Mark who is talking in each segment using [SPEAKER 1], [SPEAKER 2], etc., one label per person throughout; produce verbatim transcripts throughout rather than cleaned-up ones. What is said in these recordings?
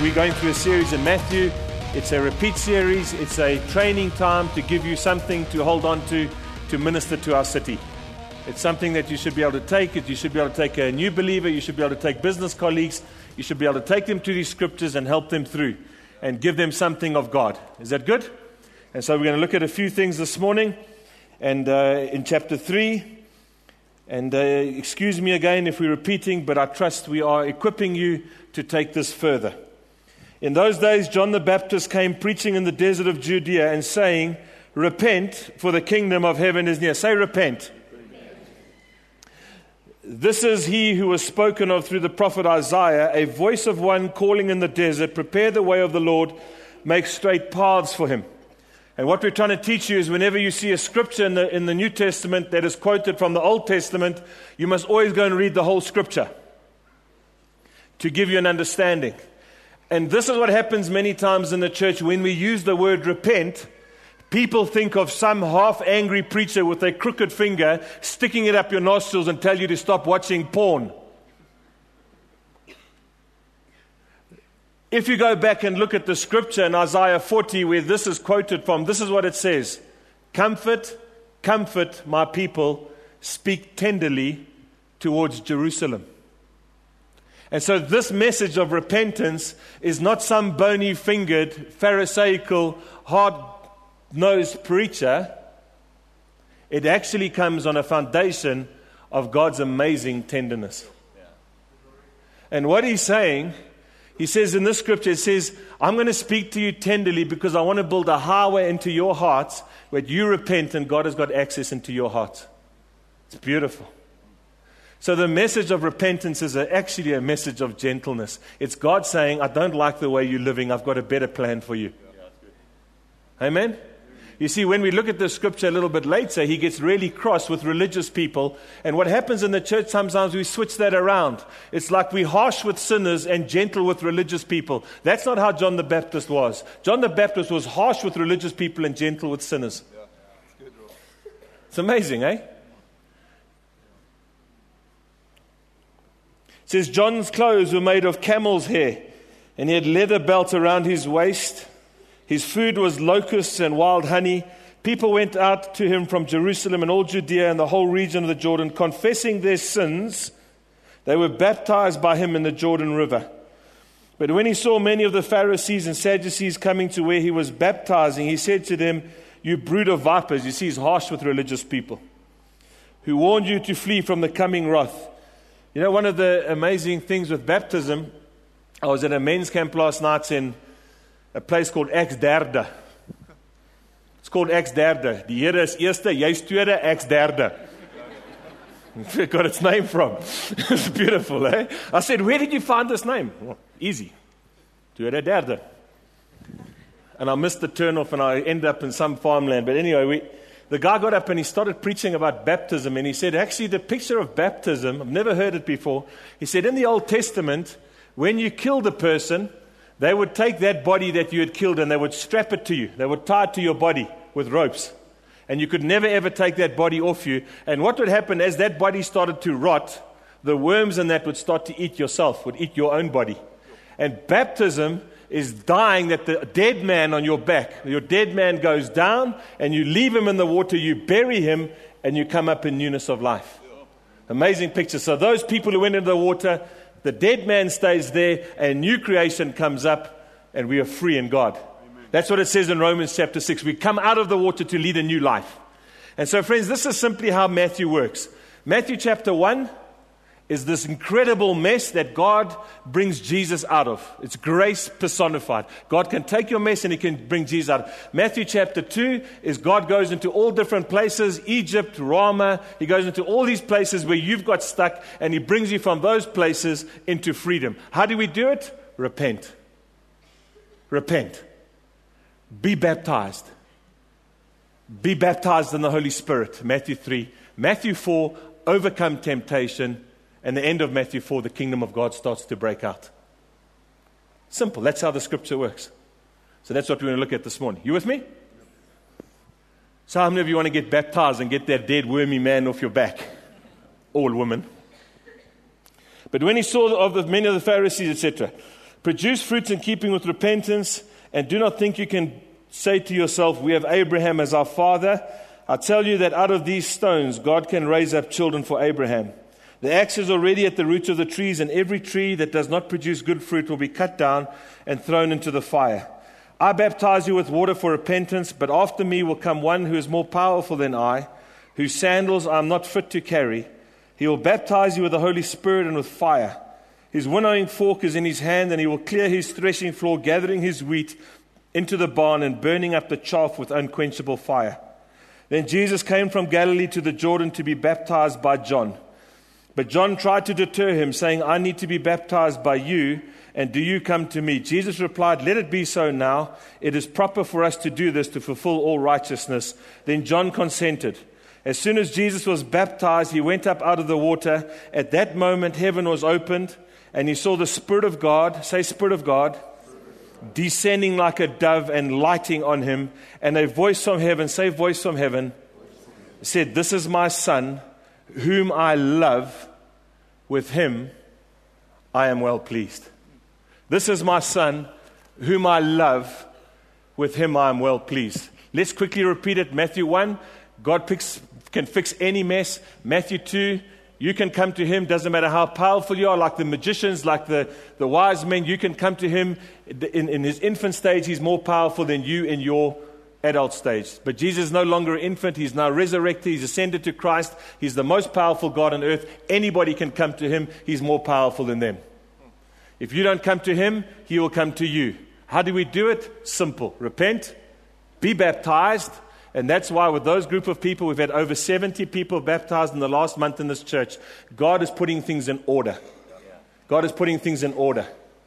[SPEAKER 1] we're going through a series in Matthew. It's a repeat series. It's a training time to give you something to hold on to, to minister to our city. It's something that you should be able to take. You should be able to take a new believer. You should be able to take business colleagues. You should be able to take them to these scriptures and help them through and give them something of God. Is that good? And so we're going to look at a few things this morning and uh, in chapter three. And uh, excuse me again if we're repeating, but I trust we are equipping you to take this further. In those days, John the Baptist came preaching in the desert of Judea and saying, "Repent, for the kingdom of heaven is near." Say, repent. Repent. This is he who was spoken of through the prophet Isaiah, a voice of one calling in the desert, "Prepare the way of the Lord, make straight paths for him." And what we're trying to teach you is whenever you see a scripture in the, in the New Testament that is quoted from the Old Testament, you must always go and read the whole scripture to give you an understanding. And this is what happens many times in the church. When we use the word repent, people think of some half-angry preacher with a crooked finger sticking it up your nostrils and tell you to stop watching porn. If you go back and look at the scripture in Isaiah forty where this is quoted from, this is what it says. "Comfort, comfort my people, speak tenderly towards Jerusalem." And so this message of repentance is not some bony-fingered, pharisaical, hard-nosed preacher. It actually comes on a foundation of God's amazing tenderness. And what he's saying, he says in this scripture, it says, "I'm going to speak to you tenderly because I want to build a highway into your hearts where you repent and God has got access into your heart." It's beautiful. So the message of repentance is a, actually a message of gentleness. It's God saying, "I don't like the way you're living. I've got a better plan for you." Amen? You see, when we look at the scripture a little bit later, he gets really cross with religious people. And what happens in the church, sometimes we switch that around. It's like we're harsh with sinners and gentle with religious people. That's not how John the Baptist was. John the Baptist was harsh with religious people and gentle with sinners. It's amazing, eh? It says, John's clothes were made of camel's hair, and he had leather belt around his waist. His food was locusts and wild honey. People went out to him from Jerusalem and all Judea and the whole region of the Jordan, confessing their sins. They were baptized by him in the Jordan River. But when he saw many of the Pharisees and Sadducees coming to where he was baptizing, he said to them, "You brood of vipers," you see he's harsh with religious people, "who warned you to flee from the coming wrath." You know, one of the amazing things with baptism, I was at a men's camp last night in a place called Ex-Derde. It's called Ex-Derde. Die Here is eerste, jy's tweede, Ex-Derde. Where it got its name from. It's beautiful, eh? I said, "Where did you find this name?" Well, easy. Tweede, derde. And I missed the turnoff and I ended up in some farmland. But anyway, we, the guy got up and he started preaching about baptism. And he said, actually, the picture of baptism, I've never heard it before. He said, in the Old Testament, when you killed a person, they would take that body that you had killed and they would strap it to you. They would tie it to your body with ropes. And you could never ever take that body off you. And what would happen as that body started to rot, the worms in that would start to eat yourself, would eat your own body. And baptism is dying that the dead man on your back, your dead man goes down and you leave him in the water, you bury him and you come up in newness of life. Amazing picture. So those people who went into the water, the dead man stays there, and new creation comes up, and we are free in God. Amen. That's what it says in Romans chapter six. We come out of the water to lead a new life. And so, friends, this is simply how Matthew works. Matthew chapter one is this incredible mess that God brings Jesus out of. It's grace personified. God can take your mess and he can bring Jesus out. Matthew chapter two is God goes into all different places, Egypt, Ramah. He goes into all these places where you've got stuck and he brings you from those places into freedom. How do we do it? Repent. Repent. Be baptized. Be baptized in the Holy Spirit. Matthew three. Matthew four, overcome temptation. And the end of Matthew four, the kingdom of God starts to break out. Simple. That's how the scripture works. So that's what we're going to look at this morning. You with me? So how many of you want to get baptized and get that dead, wormy man off your back? All women. But when he saw of the many of the Pharisees, et cetera, Produce fruits in keeping with repentance, and do not think you can say to yourself, we have Abraham as our father. I tell you that out of these stones, God can raise up children for Abraham. The axe is already at the roots of the trees, and every tree that does not produce good fruit will be cut down and thrown into the fire. I baptize you with water for repentance, but after me will come one who is more powerful than I, whose sandals I am not fit to carry. He will baptize you with the Holy Spirit and with fire. His winnowing fork is in his hand, and he will clear his threshing floor, gathering his wheat into the barn and burning up the chaff with unquenchable fire. Then Jesus came from Galilee to the Jordan to be baptized by John. But John tried to deter him, saying, I need to be baptized by you, and do you come to me? Jesus replied, let it be so now. It is proper for us to do this to fulfill all righteousness. Then John consented. As soon as Jesus was baptized, he went up out of the water. At that moment, heaven was opened, and he saw the Spirit of God, say Spirit of God, descending like a dove and lighting on him. And a voice from heaven, say voice from heaven, said, this is my Son, whom I love. With him I am well pleased. This is my Son, whom I love. With him I am well pleased. Let's quickly repeat it. Matthew one, God picks, can fix any mess. Matthew two, you can come to him. Doesn't matter how powerful you are, like the magicians, like the, the wise men. You can come to him. In, in his infant stage, he's more powerful than you in your adult stage. But Jesus is no longer an infant. He's now resurrected. He's ascended to Christ. He's the most powerful God on earth. Anybody can come to him. He's more powerful than them. If you don't come to him, he will come to you. How do we do it? Simple. Repent, be baptized. And that's why with those group of people, we've had over seventy people baptized in the last month in this church. God is putting things in order. God is putting things in order.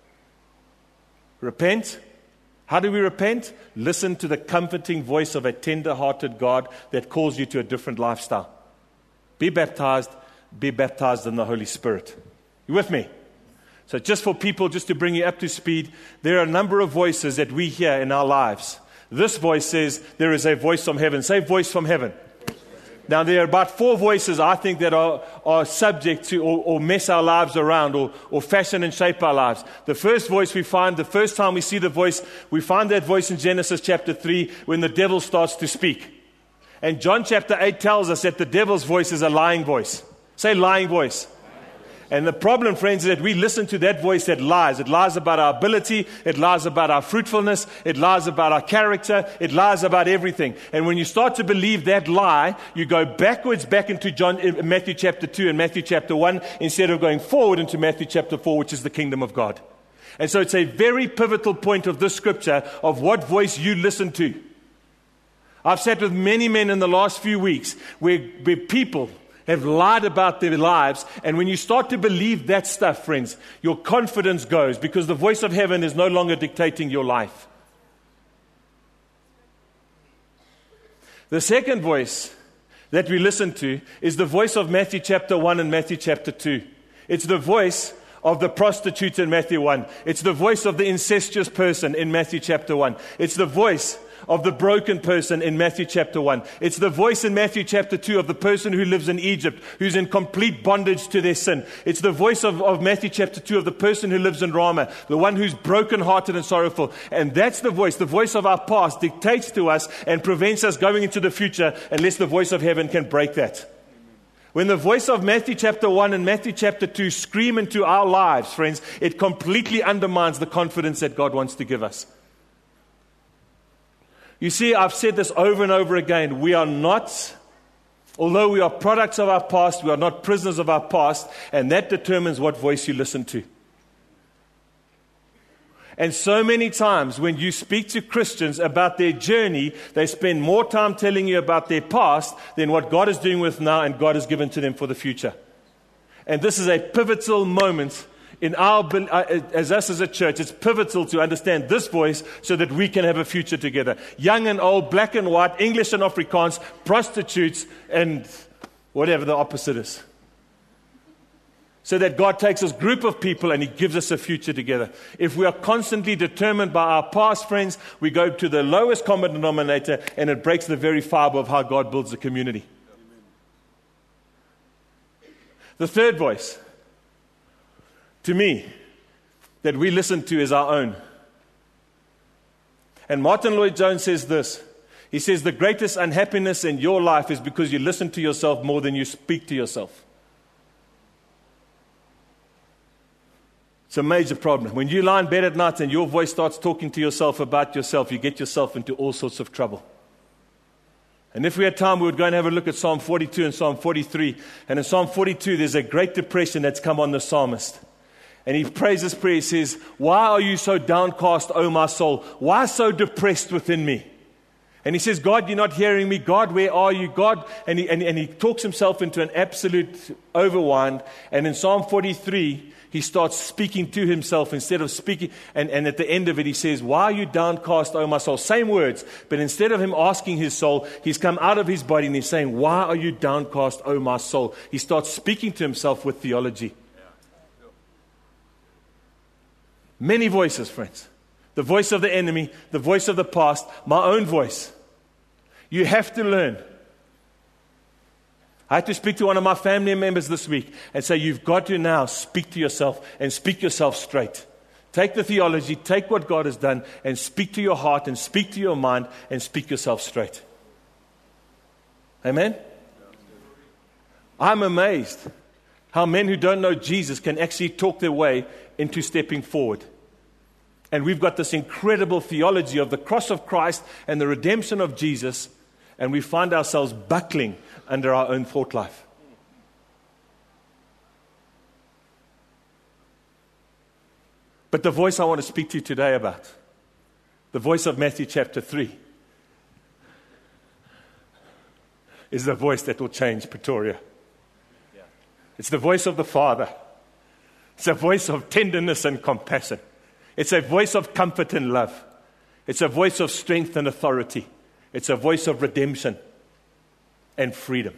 [SPEAKER 1] Repent. How do we repent? Listen to the comforting voice of a tender-hearted God that calls you to a different lifestyle. Be baptized. Be baptized in the Holy Spirit. You with me? So just for people, just to bring you up to speed, there are a number of voices that we hear in our lives. This voice says there is a voice from heaven. Say voice from heaven. Now there are about four voices I think that are, are subject to or, or mess our lives around or, or fashion and shape our lives. The first voice we find, the first time we see the voice, we find that voice in Genesis chapter three when the devil starts to speak. And John chapter eight tells us that the devil's voice is a lying voice. Say lying voice. And the problem, friends, is that we listen to that voice that lies. It lies about our ability. It lies about our fruitfulness. It lies about our character. It lies about everything. And when you start to believe that lie, you go backwards back into John, Matthew chapter two and Matthew chapter one instead of going forward into Matthew chapter four, which is the kingdom of God. And so it's a very pivotal point of this scripture of what voice you listen to. I've sat with many men in the last few weeks where, where people have lied about their lives. And when you start to believe that stuff, friends, your confidence goes because the voice of heaven is no longer dictating your life. The second voice that we listen to is the voice of Matthew chapter one and Matthew chapter two. It's the voice of the prostitute in Matthew one. It's the voice of the incestuous person in Matthew chapter one. It's the voice of the broken person in Matthew chapter one. It's the voice in Matthew chapter two of the person who lives in Egypt, who's in complete bondage to their sin. It's the voice of, of Matthew chapter two of the person who lives in Ramah, the one who's brokenhearted and sorrowful. And that's the voice. The voice of our past dictates to us and prevents us going into the future unless the voice of heaven can break that. When the voice of Matthew chapter one and Matthew chapter two scream into our lives, friends, it completely undermines the confidence that God wants to give us. You see, I've said this over and over again. We are not, although we are products of our past, we are not prisoners of our past, and that determines what voice you listen to. And so many times when you speak to Christians about their journey, they spend more time telling you about their past than what God is doing with now and God has given to them for the future. And this is a pivotal moment in our, as us as a church. It's pivotal to understand this voice so that we can have a future together. Young and old, black and white, English and Afrikaans, prostitutes and whatever the opposite is. So that God takes this group of people and He gives us a future together. If we are constantly determined by our past, friends, we go to the lowest common denominator and it breaks the very fiber of how God builds a community. The third voice, to me, that we listen to as our own. And Martin Lloyd-Jones says this. He says, the greatest unhappiness in your life is because you listen to yourself more than you speak to yourself. It's a major problem. When you lie in bed at night and your voice starts talking to yourself about yourself, you get yourself into all sorts of trouble. And if we had time, we would go and have a look at Psalm forty-two and Psalm forty-three. And in Psalm forty-two, there's a great depression that's come on the psalmist. And he prays this prayer. He says, why are you so downcast, O my soul? Why so depressed within me? And he says, God, you're not hearing me. God, where are you? God, and he, and, and he talks himself into an absolute overwind. And in Psalm forty-three, he starts speaking to himself instead of speaking. And, and at the end of it, he says, why are you downcast, O my soul? Same words, but instead of him asking his soul, he's come out of his body and he's saying, why are you downcast, O my soul? He starts speaking to himself with theology. Many voices, friends. The voice of the enemy, the voice of the past, my own voice. You have to learn. I had to speak to one of my family members this week and say, you've got to now speak to yourself and speak yourself straight. Take the theology, take what God has done and speak to your heart and speak to your mind and speak yourself straight. Amen? I'm amazed how men who don't know Jesus can actually talk their way into stepping forward. And we've got this incredible theology of the cross of Christ and the redemption of Jesus, and we find ourselves buckling under our own thought life. But the voice I want to speak to you today about, the voice of Matthew chapter three, is the voice that will change Pretoria. It's the voice of the Father. It's a voice of tenderness and compassion. It's a voice of comfort and love. It's a voice of strength and authority. It's a voice of redemption and freedom.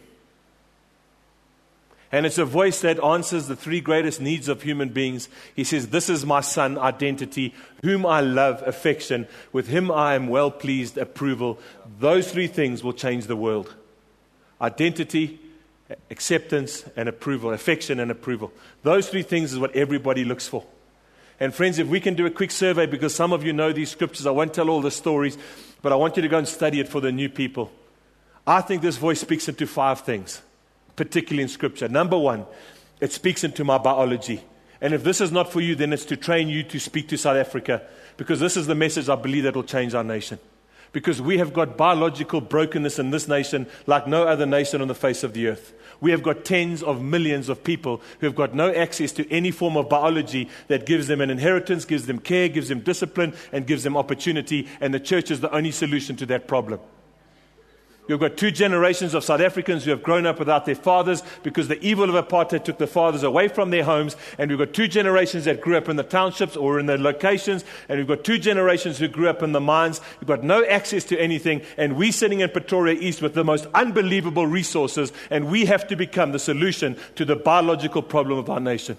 [SPEAKER 1] And it's a voice that answers the three greatest needs of human beings. He says, this is my son, identity, whom I love, affection. With him I am well pleased, approval. Those three things will change the world. Identity, acceptance, and approval. Affection and approval. Those three things is what everybody looks for. And friends, if we can do a quick survey, because some of you know these scriptures, I won't tell all the stories, but I want you to go and study it for the new people. I think this voice speaks into five things, particularly in Scripture. Number one, it speaks into my biology. And if this is not for you, then it's to train you to speak to South Africa, because this is the message I believe that will change our nation. Because we have got biological brokenness in this nation like no other nation on the face of the earth. We have got tens of millions of people who have got no access to any form of biology that gives them an inheritance, gives them care, gives them discipline, and gives them opportunity. And the church is the only solution to that problem. You've got two generations of South Africans who have grown up without their fathers because the evil of apartheid took the fathers away from their homes. And we've got two generations that grew up in the townships or in the locations. And we've got two generations who grew up in the mines. We've got no access to anything. And we're sitting in Pretoria East with the most unbelievable resources. And we have to become the solution to the biological problem of our nation.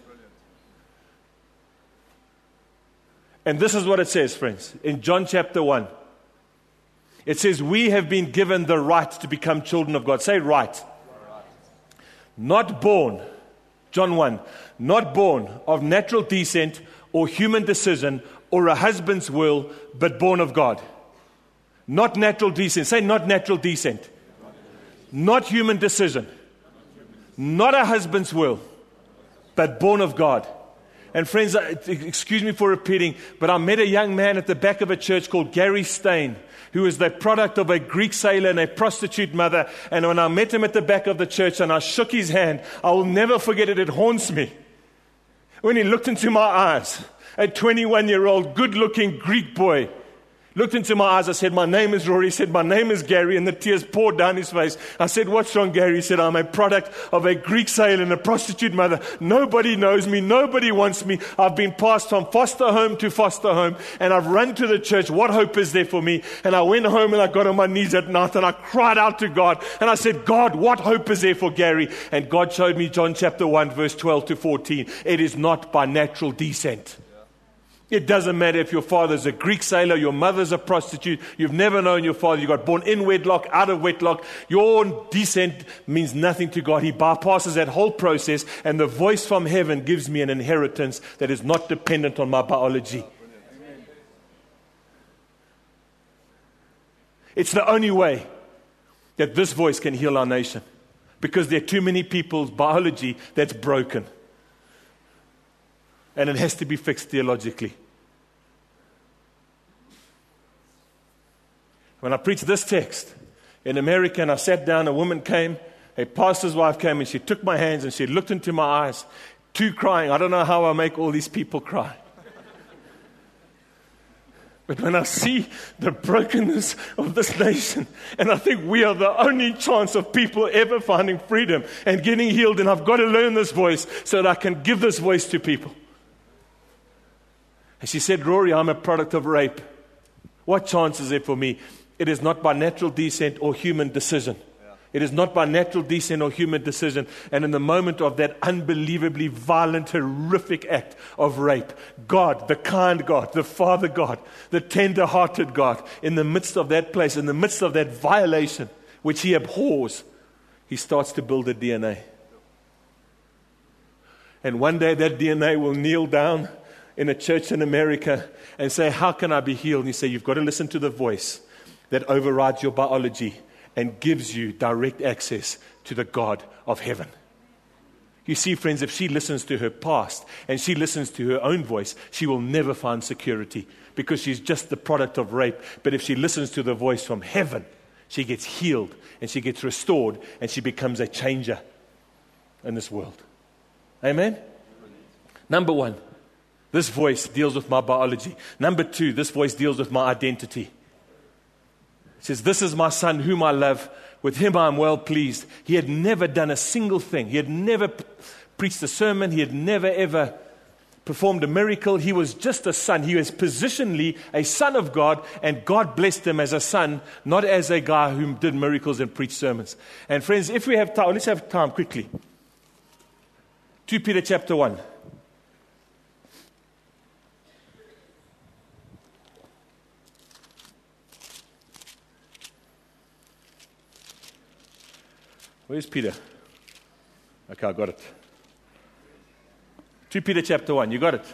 [SPEAKER 1] And this is what it says, friends, in John chapter one. It says, we have been given the right to become children of God. Say right. right. Not born, John one, not born of natural descent or human decision or a husband's will, but born of God. Not natural descent. Say not natural descent. Not human decision. Not a husband's will, but born of God. And friends, excuse me for repeating, but I met a young man at the back of a church called Gary Stain, who is the product of a Greek sailor and a prostitute mother. And when I met him at the back of the church and I shook his hand, I will never forget it. It haunts me. When he looked into my eyes, a twenty-one-year-old, good-looking Greek boy, looked into my eyes. I said, my name is Rory. He said, my name is Gary. And the tears poured down his face. I said, what's wrong, Gary? He said, I'm a product of a Greek sailor and a prostitute mother. Nobody knows me. Nobody wants me. I've been passed from foster home to foster home. And I've run to the church. What hope is there for me? And I went home and I got on my knees at night and I cried out to God. And I said, God, what hope is there for Gary? And God showed me John chapter one, verse twelve to fourteen. It is not by natural descent. It doesn't matter if your father's a Greek sailor, your mother's a prostitute, you've never known your father, you got born in wedlock, out of wedlock. Your descent means nothing to God. He bypasses that whole process, and the voice from heaven gives me an inheritance that is not dependent on my biology. It's the only way that this voice can heal our nation, because there are too many people's biology that's broken. And it has to be fixed theologically. When I preached this text in America, and I sat down, a woman came, a pastor's wife came, and she took my hands and she looked into my eyes, two crying. I don't know how I make all these people cry. But when I see the brokenness of this nation, and I think we are the only chance of people ever finding freedom and getting healed, and I've got to learn this voice so that I can give this voice to people. And she said, Rory, I'm a product of rape. What chance is there for me? It is not by natural descent or human decision. Yeah. It is not by natural descent or human decision. And in the moment of that unbelievably violent, horrific act of rape, God, the kind God, the Father God, the tender-hearted God, in the midst of that place, in the midst of that violation, which He abhors, He starts to build a D N A. And one day that D N A will kneel down in a church in America and say, how can I be healed? And you say, you've got to listen to the voice that overrides your biology and gives you direct access to the God of heaven. You see, friends, if she listens to her past and she listens to her own voice, she will never find security, because she's just the product of rape. But if she listens to the voice from heaven, she gets healed and she gets restored and she becomes a changer in this world. Amen? Number one, this voice deals with my biology. Number two, this voice deals with my identity. It says, this is my son whom I love. With him I am well pleased. He had never done a single thing. He had never p- preached a sermon. He had never ever performed a miracle. He was just a son. He was positionally a son of God, and God blessed him as a son, not as a guy who did miracles and preached sermons. And friends, if we have time, let's have time quickly. Second Peter chapter one. Where's Peter? Okay, I got it. Second Peter chapter one, you got it?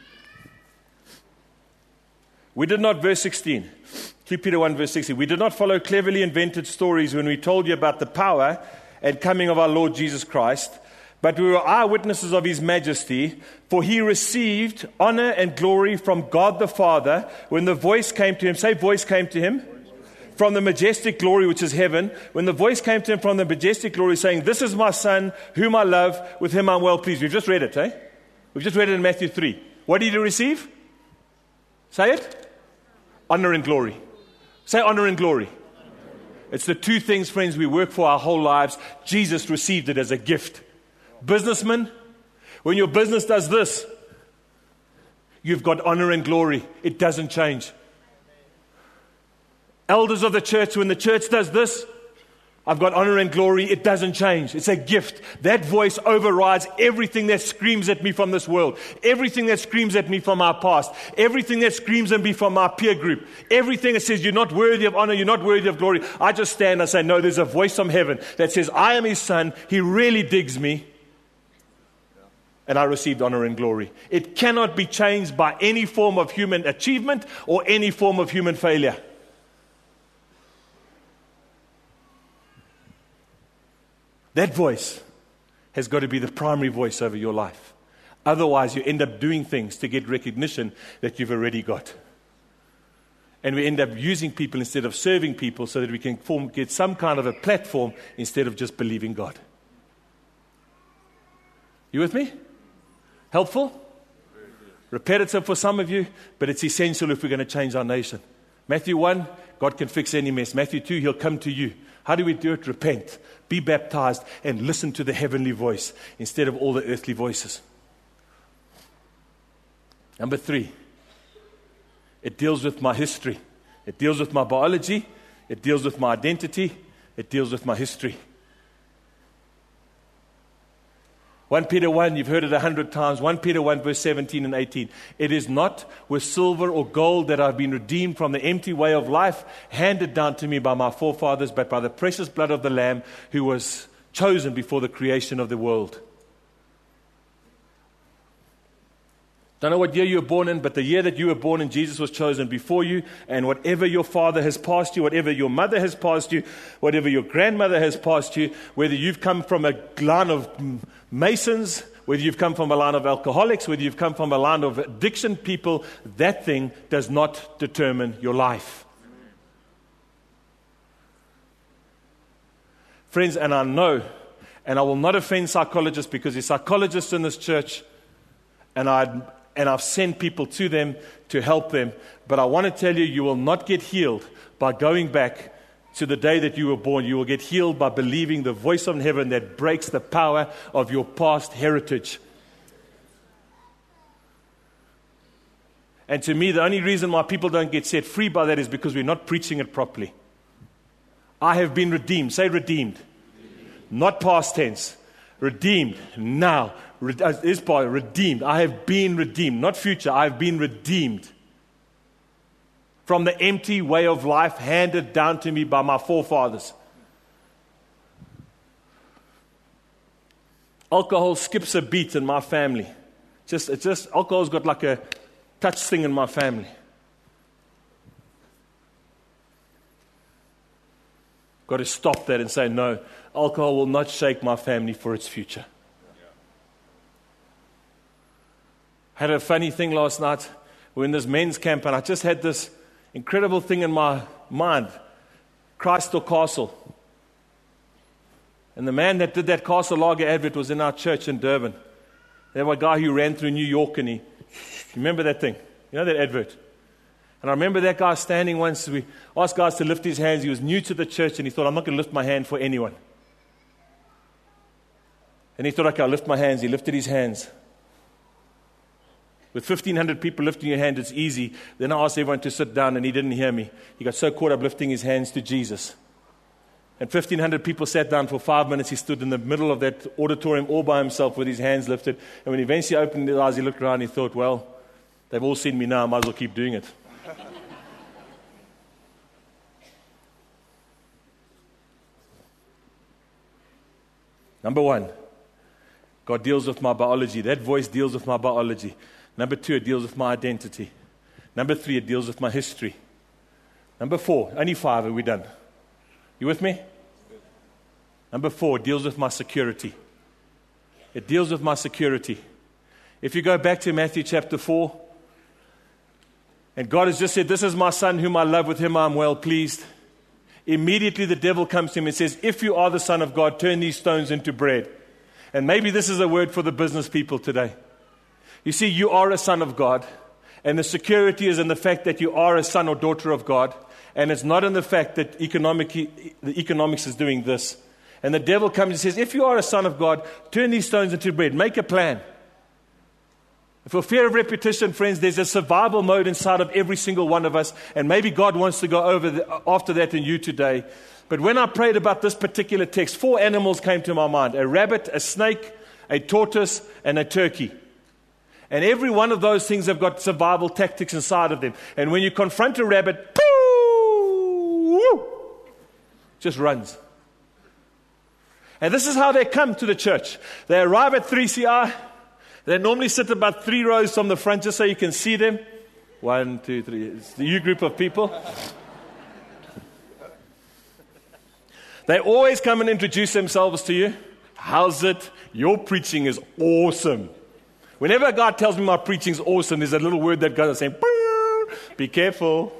[SPEAKER 1] We did not, verse sixteen. Second Peter one, verse sixteen. We did not follow cleverly invented stories when we told you about the power and coming of our Lord Jesus Christ, but we were eyewitnesses of His majesty, for He received honor and glory from God the Father when the voice came to Him. Say, voice came to Him. From the majestic glory, which is heaven, when the voice came to Him from the majestic glory, saying, this is my son, whom I love, with him I'm well pleased. We've just read it, eh? We've just read it in Matthew three. What did He receive? Say it. Honor and glory. Say honor and glory. It's the two things, friends, we work for our whole lives. Jesus received it as a gift. Businessman, when your business does this, you've got honor and glory. It doesn't change. Elders of the church, when the church does this, I've got honor and glory. It doesn't change. It's a gift. That voice overrides everything that screams at me from this world, everything that screams at me from our past, everything that screams at me from our peer group, everything that says you're not worthy of honor, you're not worthy of glory. I just stand and say, no, there's a voice from heaven that says, I am His son. He really digs me. And I received honor and glory. It cannot be changed by any form of human achievement or any form of human failure. That voice has got to be the primary voice over your life. Otherwise, you end up doing things to get recognition that you've already got. And we end up using people instead of serving people so that we can form, get some kind of a platform instead of just believing God. You with me? Helpful? Repetitive for some of you, but it's essential if we're going to change our nation. Matthew one, God can fix any mess. Matthew two, He'll come to you. How do we do it? Repent, be baptized, and listen to the heavenly voice instead of all the earthly voices. Number three, it deals with my history. It deals with my biology. It deals with my identity. It deals with my history. First Peter one, you've heard it a hundred times. First Peter one, verse seventeen and eighteen. It is not with silver or gold that I've been redeemed from the empty way of life handed down to me by my forefathers, but by the precious blood of the Lamb who was chosen before the creation of the world. Don't know what year you were born in, but the year that you were born in, Jesus was chosen before you. And whatever your father has passed you, whatever your mother has passed you, whatever your grandmother has passed you, whether you've come from a line of Masons, whether you've come from a line of alcoholics, whether you've come from a line of addiction people, that thing does not determine your life. Friends, and I know, and I will not offend psychologists because there's psychologists in this church, and I and I've sent people to them to help them. But I want to tell you, you will not get healed by going back to the day that you were born. You will get healed by believing the voice of heaven that breaks the power of your past heritage. And to me, the only reason why people don't get set free by that is because we're not preaching it properly. I have been redeemed. Say redeemed. Redeemed. Not past tense. Redeemed. Now. Is by redeemed. I have been redeemed. Not future. I have been redeemed from the empty way of life handed down to me by my forefathers. Alcohol skips a beat in my family. Just, it's just, alcohol's got like a touch thing in my family. Got to stop that and say, no, alcohol will not shake my family for its future. Had a funny thing last night. We were in this men's camp, and I just had this incredible thing in my mind. Christ or Castle. And the man that did that Castle Lager advert was in our church in Durban. There was a guy who ran through New York, and he, you remember that thing? You know that advert? And I remember that guy standing once. We asked guys to lift his hands. He was new to the church, and he thought, I'm not going to lift my hand for anyone. And he thought, okay, I'll lift my hands. He lifted his hands. With fifteen hundred people lifting your hand, it's easy. Then I asked everyone to sit down, and he didn't hear me. He got so caught up lifting his hands to Jesus. And fifteen hundred people sat down for five minutes. He stood in the middle of that auditorium all by himself with his hands lifted. And when he eventually opened his eyes, he looked around and he thought, well, they've all seen me now. I might as well keep doing it. Number one, God deals with my biology. That voice deals with my biology. Number two, it deals with my identity. Number three, it deals with my history. Number four, only five, are we done? You with me? Number four, it deals with my security. It deals with my security. If you go back to Matthew chapter four, and God has just said, this is my son whom I love, with him I am well pleased. Immediately the devil comes to him and says, if you are the Son of God, turn these stones into bread. And maybe this is a word for the business people today. You see, you are a son of God, and the security is in the fact that you are a son or daughter of God, and it's not in the fact that economic, the economics is doing this. And the devil comes and says, if you are a son of God, turn these stones into bread. Make a plan. For fear of repetition, friends, there's a survival mode inside of every single one of us, and maybe God wants to go over the, after that in you today. But when I prayed about this particular text, four animals came to my mind: a rabbit, a snake, a tortoise, and a turkey. And every one of those things have got survival tactics inside of them. And when you confront a rabbit, pooh, just runs. And this is how they come to the church. They arrive at three C I. They normally sit about three rows from the front just so you can see them. One, two, three. It's the U group of people. They always come and introduce themselves to you. How's it? Your preaching is awesome. Whenever a guy tells me my preaching is awesome, there's a little word that goes saying, be careful.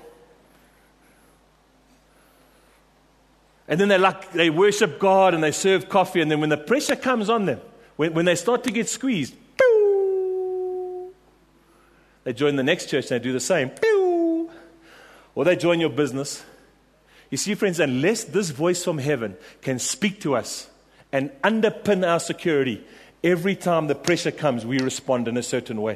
[SPEAKER 1] And then they like they worship God and they serve coffee, and then when the pressure comes on them, when, when they start to get squeezed, they join the next church and they do the same. Or they join your business. You see, friends, unless this voice from heaven can speak to us and underpin our security, every time the pressure comes, we respond in a certain way.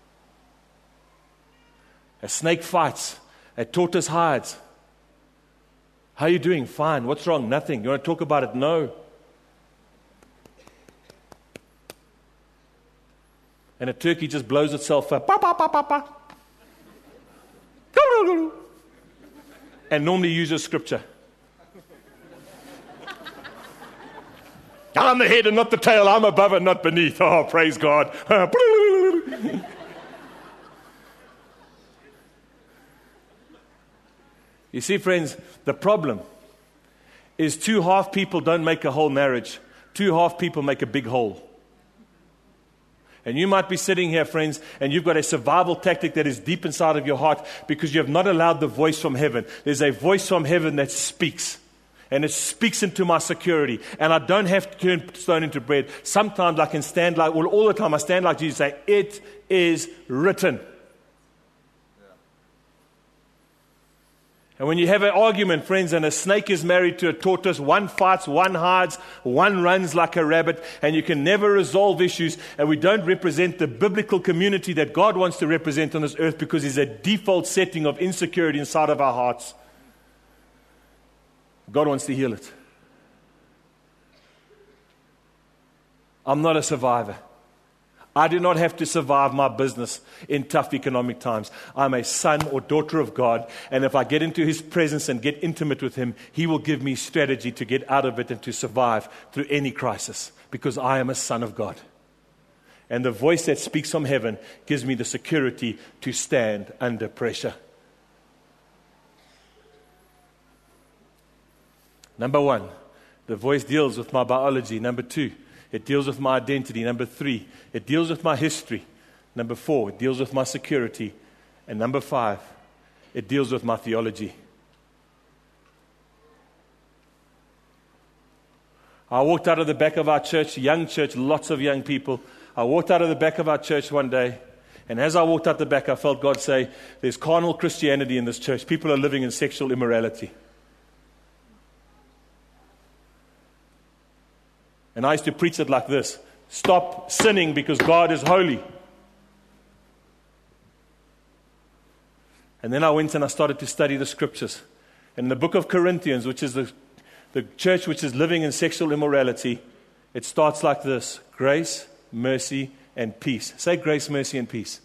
[SPEAKER 1] A snake fights. A tortoise hides. How are you doing? Fine. What's wrong? Nothing. You want to talk about it? No. And a turkey just blows itself up. And normally uses scripture. I'm the head and not the tail. I'm above and not beneath. Oh, praise God. You see, friends, the problem is two half people don't make a whole marriage. Two half people make a big whole. And you might be sitting here, friends, and you've got a survival tactic that is deep inside of your heart because you have not allowed the voice from heaven. There's a voice from heaven that speaks. And it speaks into my security. And I don't have to turn stone into bread. Sometimes I can stand like, well, all the time I stand like Jesus and say, it is written. And when you have an argument, friends, and a snake is married to a tortoise, one fights, one hides, one runs like a rabbit, and you can never resolve issues, and we don't represent the biblical community that God wants to represent on this earth because there's a default setting of insecurity inside of our hearts. God wants to heal it. I'm not a survivor. I do not have to survive my business in tough economic times. I'm a son or daughter of God, and if I get into His presence and get intimate with Him, He will give me strategy to get out of it and to survive through any crisis, because I am a son of God. And the voice that speaks from heaven gives me the security to stand under pressure. Number one, the voice deals with my biology. Number two, it deals with my identity. Number three, it deals with my history. Number four, it deals with my security. And number five, it deals with my theology. I walked out of the back of our church, young church, lots of young people. I walked out of the back of our church one day, and as I walked out the back, I felt God say, there's carnal Christianity in this church. People are living in sexual immorality. And I used to preach it like this: stop sinning because God is holy. And then I went and I started to study the scriptures. And in the book of Corinthians, which is the, the church which is living in sexual immorality, it starts like this: grace, mercy, and peace. Say grace, mercy, and peace.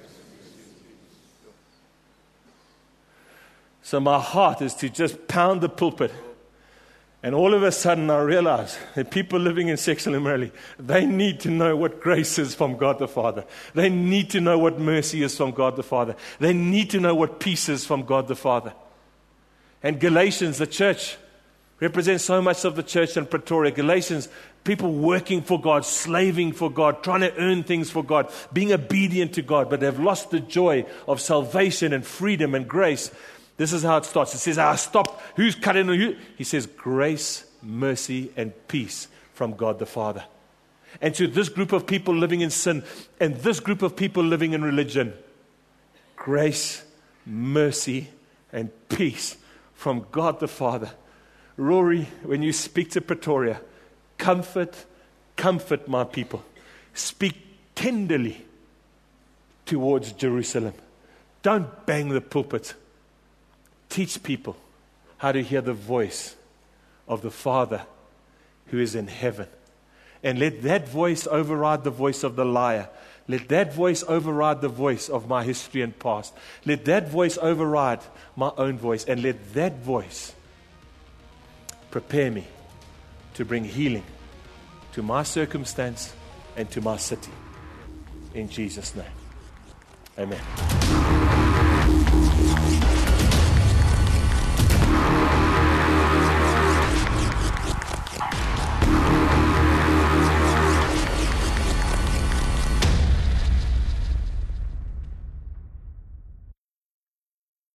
[SPEAKER 1] So my heart is to just pound the pulpit. And all of a sudden I realize that people living in sexual immorality, they need to know what grace is from God the Father. They need to know what mercy is from God the Father. They need to know what peace is from God the Father. And Galatians, the church, represents so much of the church in Pretoria. Galatians, people working for God, slaving for God, trying to earn things for God, being obedient to God, but they've lost the joy of salvation and freedom and grace. This is how it starts. It says, ah, stop. Who's cutting on you? He says, grace, mercy, and peace from God the Father. And to this group of people living in sin and this group of people living in religion, grace, mercy, and peace from God the Father. Rory, when you speak to Pretoria, comfort, comfort my people. Speak tenderly towards Jerusalem. Don't bang the pulpit. Teach people how to hear the voice of the Father who is in heaven. And let that voice override the voice of the liar. Let that voice override the voice of my history and past. Let that voice override my own voice. And let that voice prepare me to bring healing to my circumstance and to my city. In Jesus' name. Amen.